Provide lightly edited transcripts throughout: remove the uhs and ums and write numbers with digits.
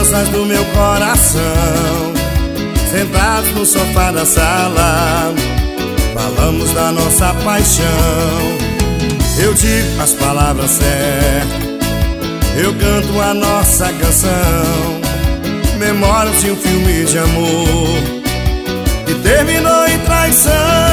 Lembranças do meu coração, sentados no sofá da sala, falamos da nossa paixão. Eu digo as palavras certas, eu canto a nossa canção. Memórias de um filme de amor que terminou em traição.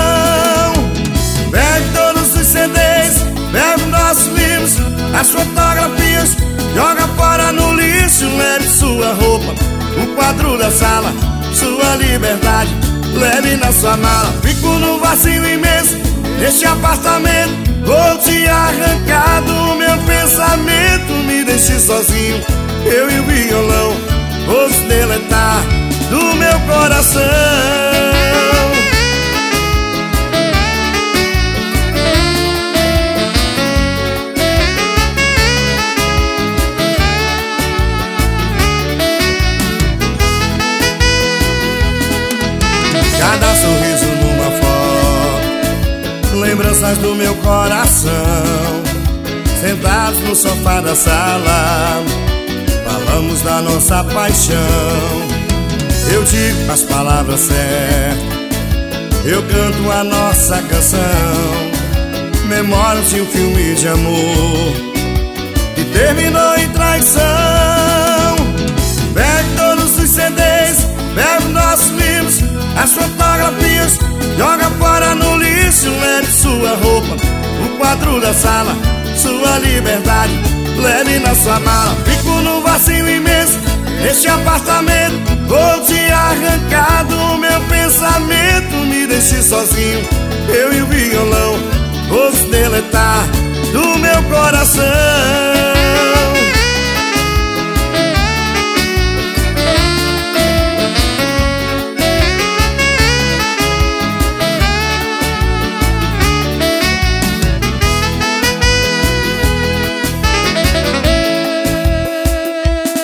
Pegue todos os CDs, pega nossos livros, as fotografias, joga fora no lixo. Leve sua roupa, o quadro da sala, sua liberdade, leve na sua mala. Fico num vazio imenso neste apartamento, vou te arrancar do meu pensamento. Me deixe sozinho, eu e o violão, vou te deletar do meu coração. Cada sorriso numa foto, lembranças do meu coração, sentados no sofá da sala, falamos da nossa paixão. Eu digo as palavras certas, eu canto a nossa canção. Memórias de um filme de amor que terminou em traição. Pegue todos os CDs, pega nossos livros, as fotografias, joga fora no lixo. Leve sua roupa, o quadro da sala, sua liberdade, leve na sua mala. Fico num vazio imenso neste apartamento, vou te arrancar do meu pensamento. Me deixe sozinho, eu e o